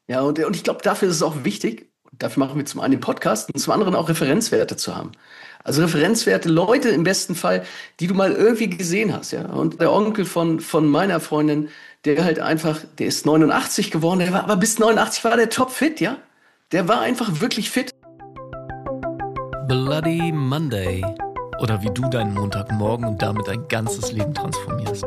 Ja, und ich glaube, dafür ist es auch wichtig, dafür machen wir zum einen den Podcast und zum anderen auch Referenzwerte zu haben. Also Referenzwerte, Leute im besten Fall, die du mal irgendwie gesehen hast, ja. Und der Onkel von meiner Freundin, der halt einfach, der ist 89 geworden, der war, aber bis 89 war der topfit, ja. Der war einfach wirklich fit. Bloody Monday. Oder wie du deinen Montagmorgen und damit dein ganzes Leben transformierst.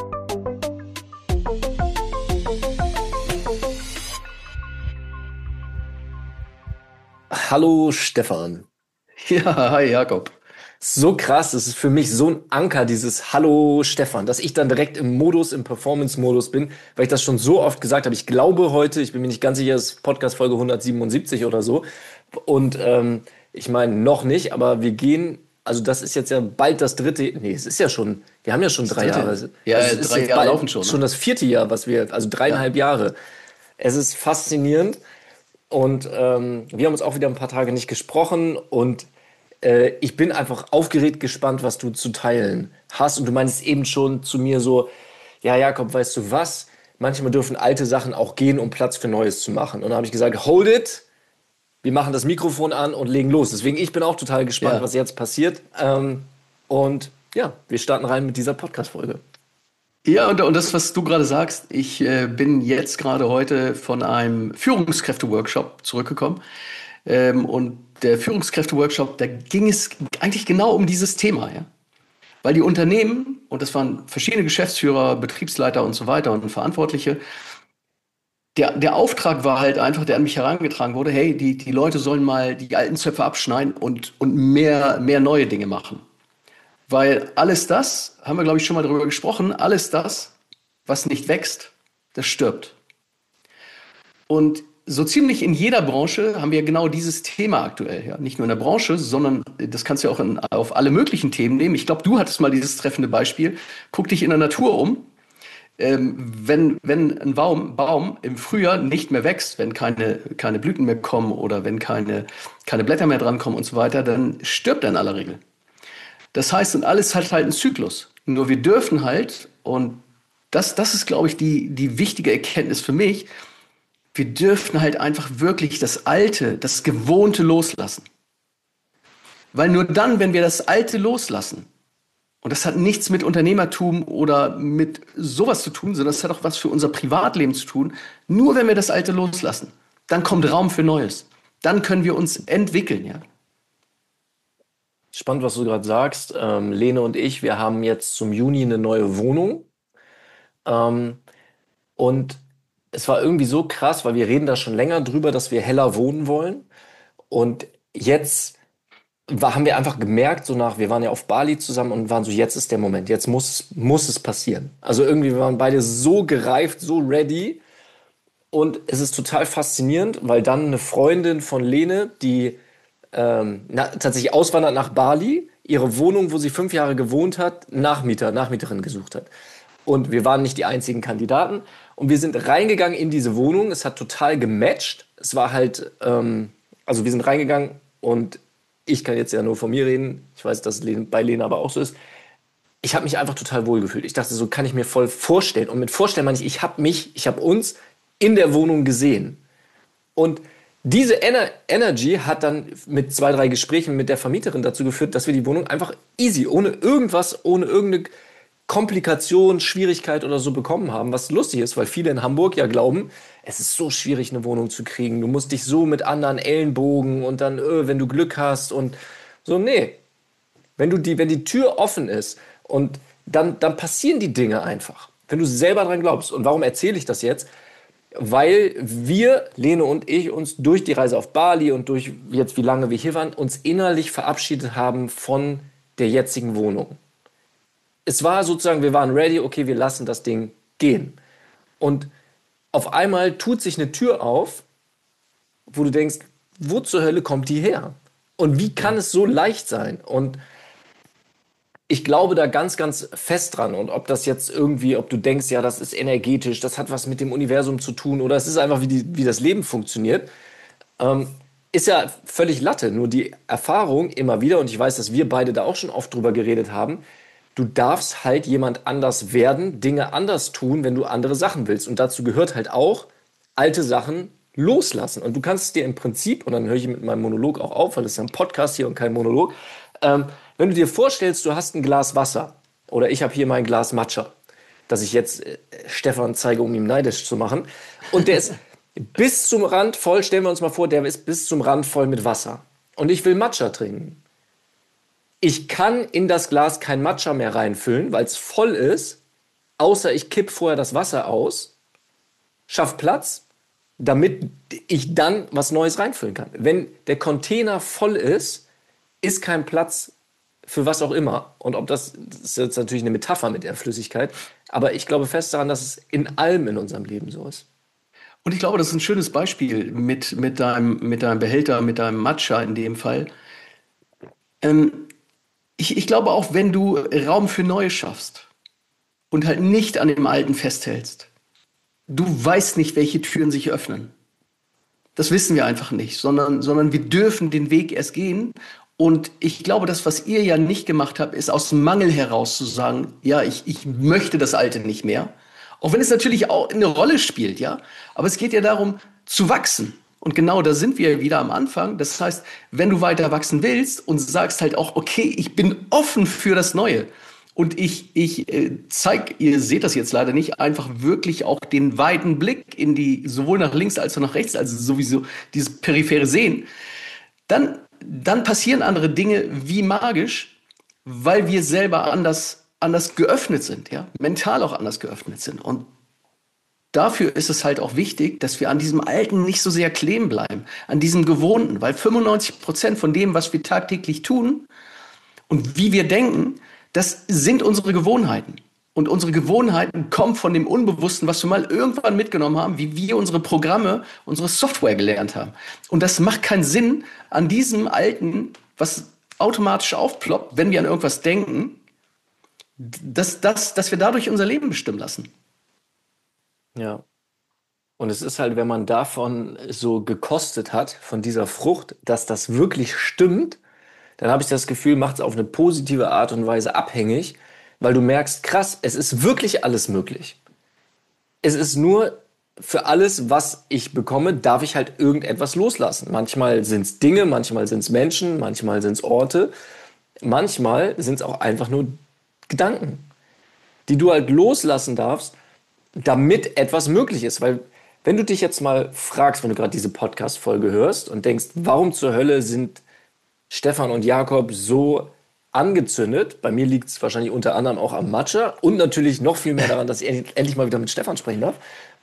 Hallo Stefan. Ja, hi Jakob. So krass, es ist für mich so ein Anker, dieses Hallo Stefan, dass ich dann direkt im Performance-Modus bin, weil ich das schon so oft gesagt habe. Ich glaube heute, ich bin mir nicht ganz sicher, es ist Podcast-Folge 177 oder so. Und ich meine, noch nicht, aber wir gehen, also das ist jetzt ja bald das dritte, nee, es ist ja schon, wir haben ja schon 3 Jahre. Ja, Also es ist 3 Jahre bald laufen schon, ne? schon das vierte Jahr, also Ja. 3,5 Jahre. Es ist faszinierend. Und wir haben uns auch wieder ein paar Tage nicht gesprochen und ich bin einfach aufgeregt gespannt, was du zu teilen hast. Und du meinst eben schon zu mir so, ja Jakob, weißt du was? Manchmal dürfen alte Sachen auch gehen, um Platz für Neues zu machen. Und dann habe ich gesagt, hold it, wir machen das Mikrofon an und legen los. Deswegen, ich bin auch total gespannt, Ja. was jetzt passiert. Und ja, wir starten rein mit dieser Podcast-Folge. Ja, und das, was du gerade sagst, ich bin jetzt gerade heute von einem Führungskräfte-Workshop zurückgekommen. Und der Führungskräfte-Workshop, da ging es eigentlich genau um dieses Thema, ja. Weil die Unternehmen, und das waren verschiedene Geschäftsführer, Betriebsleiter und so weiter und Verantwortliche, der Auftrag war halt einfach, der an mich herangetragen wurde, hey, die Leute sollen mal die alten Zöpfe abschneiden und mehr neue Dinge machen. Weil alles das, haben wir glaube ich schon mal drüber gesprochen, alles das, was nicht wächst, das stirbt. Und so ziemlich in jeder Branche haben wir genau dieses Thema aktuell. Ja? Nicht nur in der Branche, sondern das kannst du ja auch auf alle möglichen Themen nehmen. Ich glaube, du hattest mal dieses treffende Beispiel. Guck dich in der Natur um. Wenn ein Baum im Frühjahr nicht mehr wächst, wenn keine Blüten mehr kommen oder wenn keine Blätter mehr drankommen und so weiter, dann stirbt er in aller Regel. Das heißt, und alles hat halt einen Zyklus. Nur wir dürfen halt, und das ist, glaube ich, die wichtige Erkenntnis für mich, wir dürfen halt einfach wirklich das Alte, das Gewohnte loslassen. Weil nur dann, wenn wir das Alte loslassen, und das hat nichts mit Unternehmertum oder mit sowas zu tun, sondern das hat auch was für unser Privatleben zu tun, nur wenn wir das Alte loslassen, dann kommt Raum für Neues. Dann können wir uns entwickeln, ja. Spannend, was du gerade sagst. Lene und ich, wir haben jetzt zum Juni eine neue Wohnung. Ähm, und es war irgendwie so krass, weil wir reden da schon länger drüber, dass wir heller wohnen wollen. Und jetzt haben wir einfach gemerkt, wir waren ja auf Bali zusammen und waren so, jetzt ist der Moment, jetzt muss es passieren. Also irgendwie, wir waren beide so gereift, so ready. Und es ist total faszinierend, weil dann eine Freundin von Lene, die tatsächlich auswandert nach Bali, ihre Wohnung, wo sie 5 Jahre gewohnt hat, Nachmieterin gesucht hat. Und wir waren nicht die einzigen Kandidaten. Und wir sind reingegangen in diese Wohnung. Es hat total gematcht. Es war halt, also wir sind reingegangen und ich kann jetzt ja nur von mir reden. Ich weiß, dass es bei Lena aber auch so ist. Ich habe mich einfach total wohl gefühlt. Ich dachte, so kann ich mir voll vorstellen. Und mit vorstellen meine ich habe uns in der Wohnung gesehen. Und diese Energy hat dann mit 2, 3 Gesprächen mit der Vermieterin dazu geführt, dass wir die Wohnung einfach easy, ohne irgendwas, ohne irgendeine Komplikation, Schwierigkeit oder so bekommen haben, was lustig ist, weil viele in Hamburg ja glauben, es ist so schwierig, eine Wohnung zu kriegen. Du musst dich so mit anderen Ellenbogen und dann, wenn du Glück hast und so, nee. Wenn die Tür offen ist und dann passieren die Dinge einfach. Wenn du selber dran glaubst. Und warum erzähle ich das jetzt? Weil wir, Lene und ich, uns durch die Reise auf Bali und durch jetzt, wie lange wir hier waren, uns innerlich verabschiedet haben von der jetzigen Wohnung. Es war sozusagen, wir waren ready, okay, wir lassen das Ding gehen. Und auf einmal tut sich eine Tür auf, wo du denkst, wo zur Hölle kommt die her? Und wie kann es so leicht sein? Und ich glaube da ganz, ganz fest dran. Und ob das jetzt irgendwie, ob du denkst, ja, das ist energetisch, das hat was mit dem Universum zu tun oder es ist einfach, wie das Leben funktioniert, ist ja völlig Latte. Nur die Erfahrung immer wieder, und ich weiß, dass wir beide da auch schon oft drüber geredet haben, du darfst halt jemand anders werden, Dinge anders tun, wenn du andere Sachen willst. Und dazu gehört halt auch, alte Sachen loslassen. Und du kannst es dir im Prinzip, und dann höre ich mit meinem Monolog auch auf, weil das ist ja ein Podcast hier und kein Monolog, wenn du dir vorstellst, du hast ein Glas Wasser oder ich habe hier mein Glas Matcha, dass ich jetzt Stefan zeige, um ihm neidisch zu machen. Und der ist bis zum Rand voll, stellen wir uns mal vor, der ist bis zum Rand voll mit Wasser. Und ich will Matcha trinken. Ich kann in das Glas kein Matcha mehr reinfüllen, weil es voll ist, außer ich kipp vorher das Wasser aus, schaff Platz, damit ich dann was Neues reinfüllen kann. Wenn der Container voll ist, ist kein Platz für was auch immer. Und das ist jetzt natürlich eine Metapher mit der Flüssigkeit, aber ich glaube fest daran, dass es in allem in unserem Leben so ist. Und ich glaube, das ist ein schönes Beispiel mit deinem Behälter, mit deinem Matcha in dem Fall. Ich glaube auch, wenn du Raum für Neues schaffst und halt nicht an dem Alten festhältst, du weißt nicht, welche Türen sich öffnen. Das wissen wir einfach nicht, sondern wir dürfen den Weg erst gehen. Und ich glaube, das, was ihr ja nicht gemacht habt, ist aus dem Mangel heraus zu sagen, ja, ich möchte das Alte nicht mehr. Auch wenn es natürlich auch eine Rolle spielt, ja. Aber es geht ja darum, zu wachsen. Und genau da sind wir wieder am Anfang. Das heißt, wenn du weiter wachsen willst und sagst halt auch, okay, ich bin offen für das Neue. Und ich zeige, ihr seht das jetzt leider nicht, einfach wirklich auch den weiten Blick in die, sowohl nach links als auch nach rechts, also sowieso dieses periphere Sehen. Dann passieren andere Dinge wie magisch, weil wir selber anders geöffnet sind, ja, mental auch anders geöffnet sind. Und dafür ist es halt auch wichtig, dass wir an diesem Alten nicht so sehr kleben bleiben, an diesem Gewohnten, weil 95% von dem, was wir tagtäglich tun und wie wir denken, das sind unsere Gewohnheiten. Und unsere Gewohnheiten kommen von dem Unbewussten, was wir mal irgendwann mitgenommen haben, wie wir unsere Programme, unsere Software gelernt haben. Und das macht keinen Sinn, an diesem Alten, was automatisch aufploppt, wenn wir an irgendwas denken, dass wir dadurch unser Leben bestimmen lassen. Ja. Und es ist halt, wenn man davon so gekostet hat, von dieser Frucht, dass das wirklich stimmt, dann habe ich das Gefühl, macht es auf eine positive Art und Weise abhängig, weil du merkst, krass, es ist wirklich alles möglich. Es ist nur für alles, was ich bekomme, darf ich halt irgendetwas loslassen. Manchmal sind es Dinge, manchmal sind es Menschen, manchmal sind es Orte, manchmal sind es auch einfach nur Gedanken, die du halt loslassen darfst, damit etwas möglich ist. Weil wenn du dich jetzt mal fragst, wenn du gerade diese Podcast-Folge hörst und denkst, warum zur Hölle sind Stefan und Jakob so angezündet? Bei mir liegt es wahrscheinlich unter anderem auch am Matcha und natürlich noch viel mehr daran, dass ich endlich mal wieder mit Stefan sprechen darf,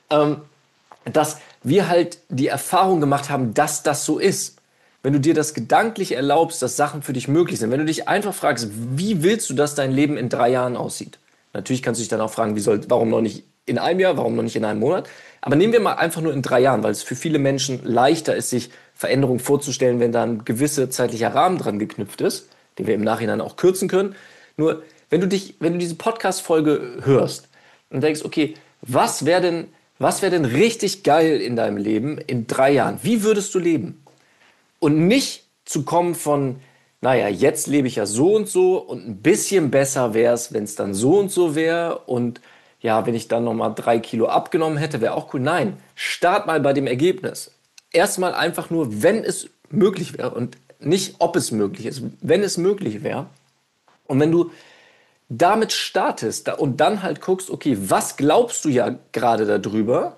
dass wir halt die Erfahrung gemacht haben, dass das so ist. Wenn du dir das gedanklich erlaubst, dass Sachen für dich möglich sind, wenn du dich einfach fragst, wie willst du, dass dein Leben in 3 Jahren aussieht? Natürlich kannst du dich dann auch fragen, warum noch nicht in einem Jahr, warum noch nicht in einem Monat? Aber nehmen wir mal einfach nur in 3 Jahren, weil es für viele Menschen leichter ist, sich Veränderungen vorzustellen, wenn da ein gewisser zeitlicher Rahmen dran geknüpft ist, den wir im Nachhinein auch kürzen können. Nur, wenn du diese Podcast-Folge hörst und denkst, okay, was wäre denn richtig geil in deinem Leben in 3 Jahren? Wie würdest du leben? Und nicht zu kommen von, naja, jetzt lebe ich ja so und ein bisschen besser wäre es, wenn es dann so und so wäre und ja, wenn ich dann nochmal 3 Kilo abgenommen hätte, wäre auch cool. Nein, start mal bei dem Ergebnis. Erstmal einfach nur, wenn es möglich wäre und nicht, ob es möglich ist, wenn es möglich wäre. Und wenn du damit startest und dann halt guckst, okay, was glaubst du ja gerade darüber,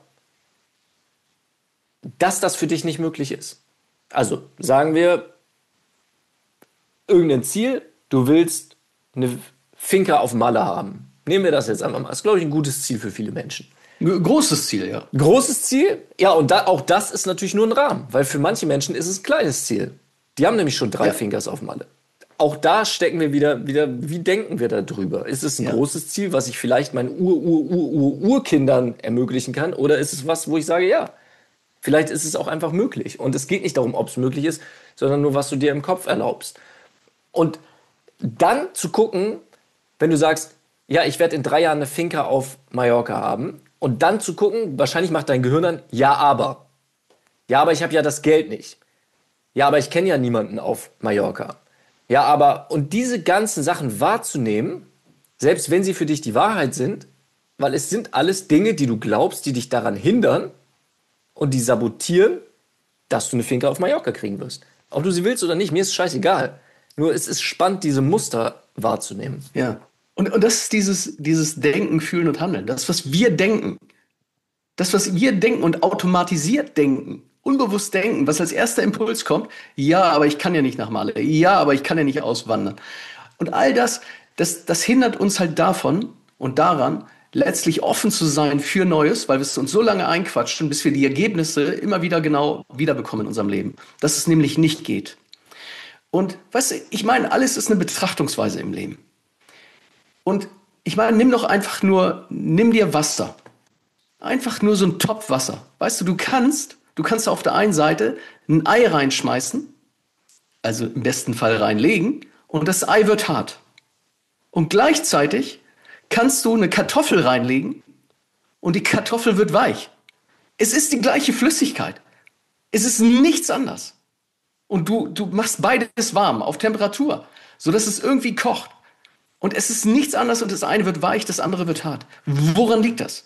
dass das für dich nicht möglich ist? Also sagen wir, irgendein Ziel, du willst eine Finca auf Malle haben. Nehmen wir das jetzt einmal mal. Das ist, glaube ich, ein gutes Ziel für viele Menschen. Großes Ziel, ja. Großes Ziel? Ja, und auch das ist natürlich nur ein Rahmen, weil für manche Menschen ist es ein kleines Ziel. Die haben nämlich schon 3 Fincas auf Malle. Auch da stecken wir wieder, wie denken wir da drüber? Ist es ein großes Ziel, was ich vielleicht meinen Urkindern ermöglichen kann? Oder ist es was, wo ich sage, ja, vielleicht ist es auch einfach möglich. Und es geht nicht darum, ob es möglich ist, sondern nur, was du dir im Kopf erlaubst. Und dann zu gucken, wenn du sagst, ja, ich werde in 3 Jahren eine Finca auf Mallorca haben. Und dann zu gucken, wahrscheinlich macht dein Gehirn dann, ja, aber ich habe ja das Geld nicht. Ja, aber ich kenne ja niemanden auf Mallorca. Ja, aber, und diese ganzen Sachen wahrzunehmen, selbst wenn sie für dich die Wahrheit sind, weil es sind alles Dinge, die du glaubst, die dich daran hindern, und die sabotieren, dass du eine Finca auf Mallorca kriegen wirst. Ob du sie willst oder nicht, mir ist es scheißegal. Nur es ist spannend, diese Muster wahrzunehmen. Ja. Und das ist dieses Denken, Fühlen und Handeln. Das, was wir denken. Das, was wir denken und automatisiert denken. Unbewusst denken, was als erster Impuls kommt. Ja, aber ich kann ja nicht nach Malle. Ja, aber ich kann ja nicht auswandern. Und all das hindert uns halt davon und daran, letztlich offen zu sein für Neues, weil wir es uns so lange einquatschen, bis wir die Ergebnisse immer wieder genau wiederbekommen in unserem Leben. Dass es nämlich nicht geht. Und weißt du, ich meine, alles ist eine Betrachtungsweise im Leben. Und ich meine, nimm dir Wasser. Einfach nur so ein Topf Wasser. Weißt du, du kannst auf der einen Seite ein Ei reinschmeißen, also im besten Fall reinlegen, und das Ei wird hart. Und gleichzeitig kannst du eine Kartoffel reinlegen und die Kartoffel wird weich. Es ist die gleiche Flüssigkeit. Es ist nichts anderes. Und du machst beides warm, auf Temperatur, sodass es irgendwie kocht. Und es ist nichts anderes und das eine wird weich, das andere wird hart. Woran liegt das?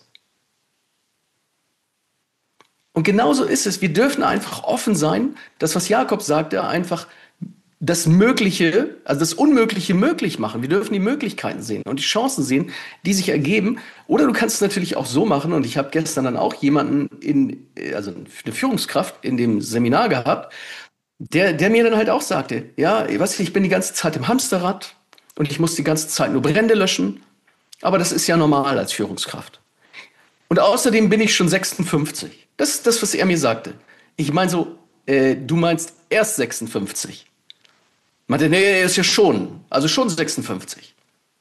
Und genauso ist es. Wir dürfen einfach offen sein, das, was Jakob sagte, einfach das Mögliche, also das Unmögliche möglich machen. Wir dürfen die Möglichkeiten sehen und die Chancen sehen, die sich ergeben. Oder du kannst es natürlich auch so machen. Und ich habe gestern dann auch jemanden also eine Führungskraft in dem Seminar gehabt, der mir dann halt auch sagte, ja, weißt du, ich bin die ganze Zeit im Hamsterrad und ich muss die ganze Zeit nur Brände löschen. Aber das ist ja normal als Führungskraft. Und außerdem bin ich schon 56. Das ist das, was er mir sagte. Ich meine so, du meinst erst 56. Ich meinte, nee, er ist ja schon 56.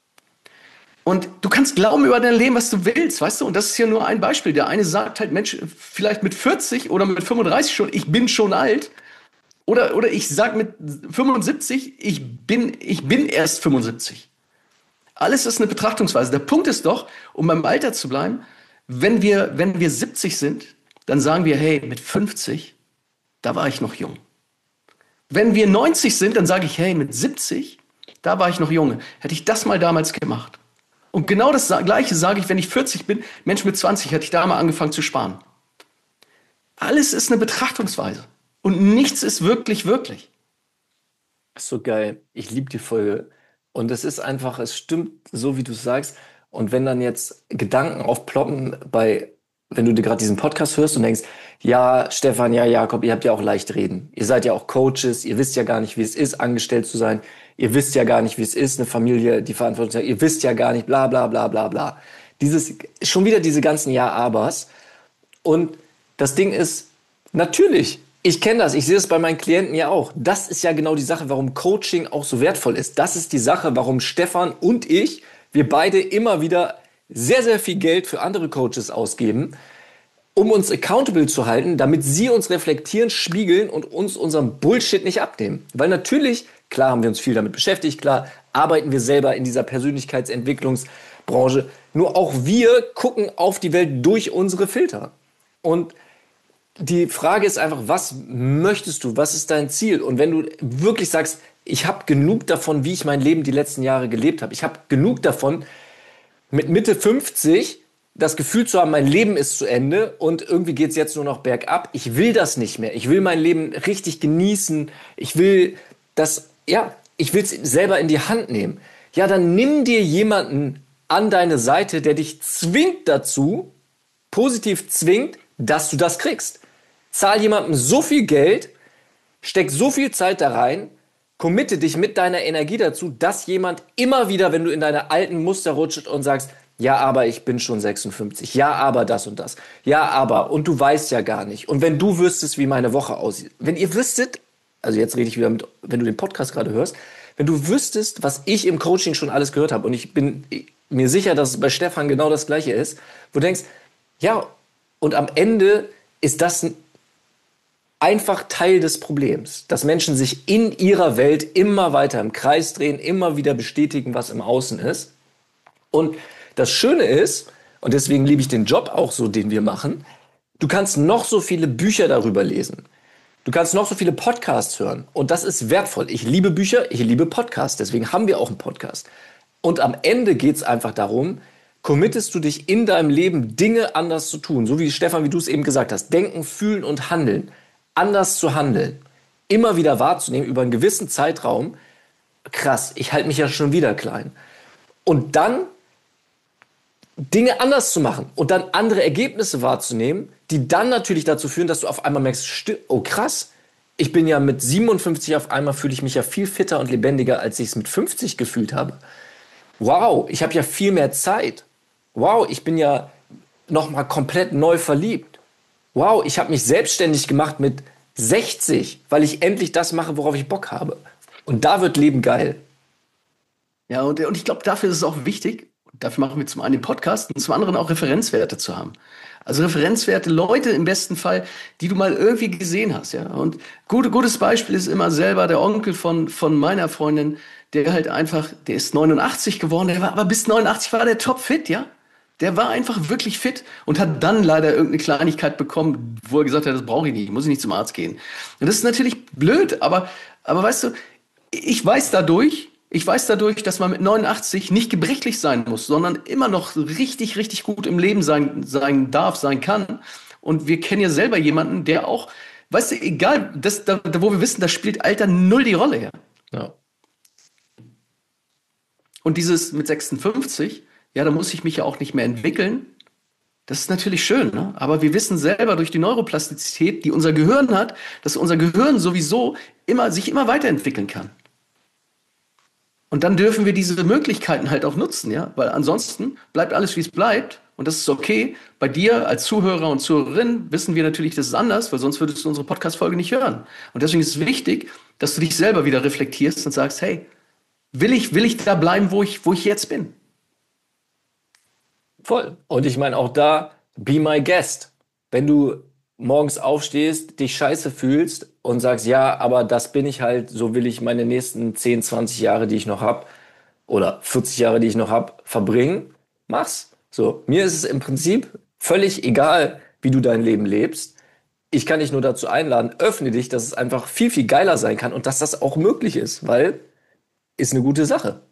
Und du kannst glauben über dein Leben, was du willst, weißt du? Und das ist ja nur ein Beispiel. Der eine sagt halt, Mensch, vielleicht mit 40 oder mit 35 schon, ich bin schon alt. Oder ich sag mit 75, ich bin erst 75. Alles ist eine Betrachtungsweise. Der Punkt ist doch, um beim Alter zu bleiben, wenn wir 70 sind, dann sagen wir, hey, mit 50, da war ich noch jung. Wenn wir 90 sind, dann sage ich, hey, mit 70, da war ich noch jung. Hätte ich das mal damals gemacht. Und genau das Gleiche sage ich, wenn ich 40 bin, Mensch, mit 20 hätte ich da mal angefangen zu sparen. Alles ist eine Betrachtungsweise. Und nichts ist wirklich, wirklich. Das ist so geil. Ich liebe die Folge. Und es ist einfach, es stimmt so, wie du es sagst. Und wenn dann jetzt Gedanken aufploppen wenn du dir gerade diesen Podcast hörst und denkst, ja, Stefan, ja, Jakob, ihr habt ja auch leicht reden. Ihr seid ja auch Coaches, ihr wisst ja gar nicht, wie es ist, angestellt zu sein. Ihr wisst ja gar nicht, wie es ist, eine Familie, die Verantwortung zu haben. Ihr wisst ja gar nicht, bla, bla, bla, bla, bla. Schon wieder diese ganzen Ja-Abers. Und das Ding ist, natürlich, ich kenne das, ich sehe es bei meinen Klienten ja auch. Das ist ja genau die Sache, warum Coaching auch so wertvoll ist. Das ist die Sache, warum Stefan und wir beide immer wieder sehr, sehr viel Geld für andere Coaches ausgeben, um uns accountable zu halten, damit sie uns reflektieren, spiegeln und uns unseren Bullshit nicht abnehmen. Weil natürlich, klar haben wir uns viel damit beschäftigt, klar arbeiten wir selber in dieser Persönlichkeitsentwicklungsbranche, nur auch wir gucken auf die Welt durch unsere Filter. Und die Frage ist einfach, was möchtest du? Was ist dein Ziel? Und wenn du wirklich sagst, ich habe genug davon, wie ich mein Leben die letzten Jahre gelebt habe. Ich habe genug davon, mit Mitte 50 das Gefühl zu haben, mein Leben ist zu Ende und irgendwie geht es jetzt nur noch bergab. Ich will das nicht mehr. Ich will mein Leben richtig genießen. Ich will es selber in die Hand nehmen. Ja, dann nimm dir jemanden an deine Seite, der dich zwingt dazu, positiv zwingt, dass du das kriegst. Zahl jemandem so viel Geld, steck so viel Zeit da rein, committe dich mit deiner Energie dazu, dass jemand immer wieder, wenn du in deine alten Muster rutscht und sagst, ja, aber ich bin schon 56, ja, aber das und das, ja, aber, und du weißt ja gar nicht. Und wenn du wüsstest, wie meine Woche aussieht, wenn ihr wüsstet, also jetzt rede ich wieder wenn du den Podcast gerade hörst, wenn du wüsstest, was ich im Coaching schon alles gehört habe, und ich bin mir sicher, dass es bei Stefan genau das Gleiche ist, wo du denkst, ja, und am Ende ist das einfach Teil des Problems, dass Menschen sich in ihrer Welt immer weiter im Kreis drehen, immer wieder bestätigen, was im Außen ist. Und das Schöne ist, und deswegen liebe ich den Job auch so, den wir machen, du kannst noch so viele Bücher darüber lesen. Du kannst noch so viele Podcasts hören. Und das ist wertvoll. Ich liebe Bücher, ich liebe Podcasts. Deswegen haben wir auch einen Podcast. Und am Ende geht es einfach darum, committest du dich in deinem Leben, Dinge anders zu tun. So wie Stefan, wie du es eben gesagt hast. Denken, fühlen und handeln. Anders zu handeln. Immer wieder wahrzunehmen über einen gewissen Zeitraum. Krass, ich halte mich ja schon wieder klein. Und dann Dinge anders zu machen und dann andere Ergebnisse wahrzunehmen, die dann natürlich dazu führen, dass du auf einmal merkst, oh krass, ich bin ja mit 57 auf einmal, fühle ich mich ja viel fitter und lebendiger, als ich es mit 50 gefühlt habe. Wow, ich habe ja viel mehr Zeit. Wow, ich bin ja nochmal komplett neu verliebt. Wow, ich habe mich selbstständig gemacht mit 60, weil ich endlich das mache, worauf ich Bock habe. Und da wird Leben geil. Ja, und ich glaube, dafür ist es auch wichtig, dafür machen wir zum einen den Podcast und zum anderen auch Referenzwerte zu haben. Also Referenzwerte, Leute im besten Fall, die du mal irgendwie gesehen hast, ja. Und gutes Beispiel ist immer selber der Onkel von meiner Freundin, der halt einfach, der ist 89 geworden, der war aber bis 89 war der topfit, ja. Der war einfach wirklich fit und hat dann leider irgendeine Kleinigkeit bekommen, wo er gesagt hat, das brauche ich nicht, muss ich nicht zum Arzt gehen. Und das ist natürlich blöd, aber weißt du, ich weiß dadurch, dass man mit 89 nicht gebrechlich sein muss, sondern immer noch richtig, richtig gut im Leben sein darf, sein kann. Und wir kennen ja selber jemanden, der auch, weißt du, egal, wo wir wissen, da spielt Alter null die Rolle her. Ja. Und dieses mit 56, ja, da muss ich mich ja auch nicht mehr entwickeln. Das ist natürlich schön, ne? Aber wir wissen selber durch die Neuroplastizität, die unser Gehirn hat, dass unser Gehirn sowieso sich immer weiterentwickeln kann. Und dann dürfen wir diese Möglichkeiten halt auch nutzen, ja, weil ansonsten bleibt alles, wie es bleibt. Und das ist okay. Bei dir als Zuhörer und Zuhörerin wissen wir natürlich, das ist anders, weil sonst würdest du unsere Podcast-Folge nicht hören. Und deswegen ist es wichtig, dass du dich selber wieder reflektierst und sagst, hey, will ich da bleiben, wo ich jetzt bin? Voll. Und ich meine auch da, be my guest. Wenn du morgens aufstehst, dich scheiße fühlst und sagst, ja, aber das bin ich halt, so will ich meine nächsten 10, 20 Jahre, die ich noch habe, oder 40 Jahre, die ich noch habe, verbringen, mach's. So, mir ist es im Prinzip völlig egal, wie du dein Leben lebst. Ich kann dich nur dazu einladen, öffne dich, dass es einfach viel, viel geiler sein kann und dass das auch möglich ist, weil ist eine gute Sache.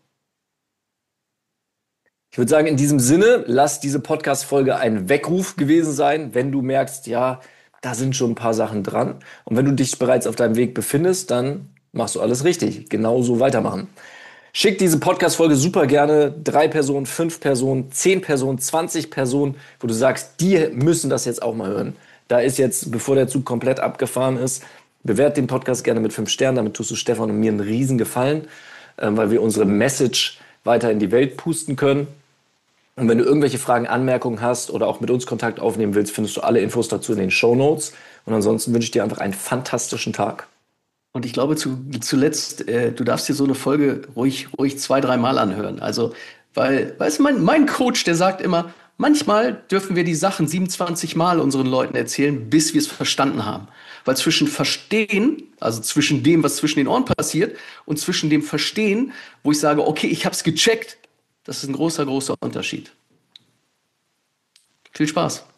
Ich würde sagen, in diesem Sinne, lass diese Podcast-Folge ein Weckruf gewesen sein, wenn du merkst, ja, da sind schon ein paar Sachen dran. Und wenn du dich bereits auf deinem Weg befindest, dann machst du alles richtig. Genauso weitermachen. Schick diese Podcast-Folge super gerne 3 Personen, 5 Personen, 10 Personen, 20 Personen, wo du sagst, die müssen das jetzt auch mal hören. Da ist jetzt, bevor der Zug komplett abgefahren ist, bewert den Podcast gerne mit 5 Sternen. Damit tust du Stefan und mir einen riesen Gefallen, weil wir unsere Message weiter in die Welt pusten können. Und wenn du irgendwelche Fragen, Anmerkungen hast oder auch mit uns Kontakt aufnehmen willst, findest du alle Infos dazu in den Shownotes. Und ansonsten wünsche ich dir einfach einen fantastischen Tag. Und ich glaube zuletzt, du darfst dir so eine Folge ruhig 2, 3 Mal anhören. Also, weil, weißt du, mein Coach, der sagt immer, manchmal dürfen wir die Sachen 27 Mal unseren Leuten erzählen, bis wir es verstanden haben. Weil zwischen Verstehen, also zwischen dem, was zwischen den Ohren passiert, und zwischen dem Verstehen, wo ich sage, okay, ich habe es gecheckt, das ist ein großer, großer Unterschied. Viel Spaß.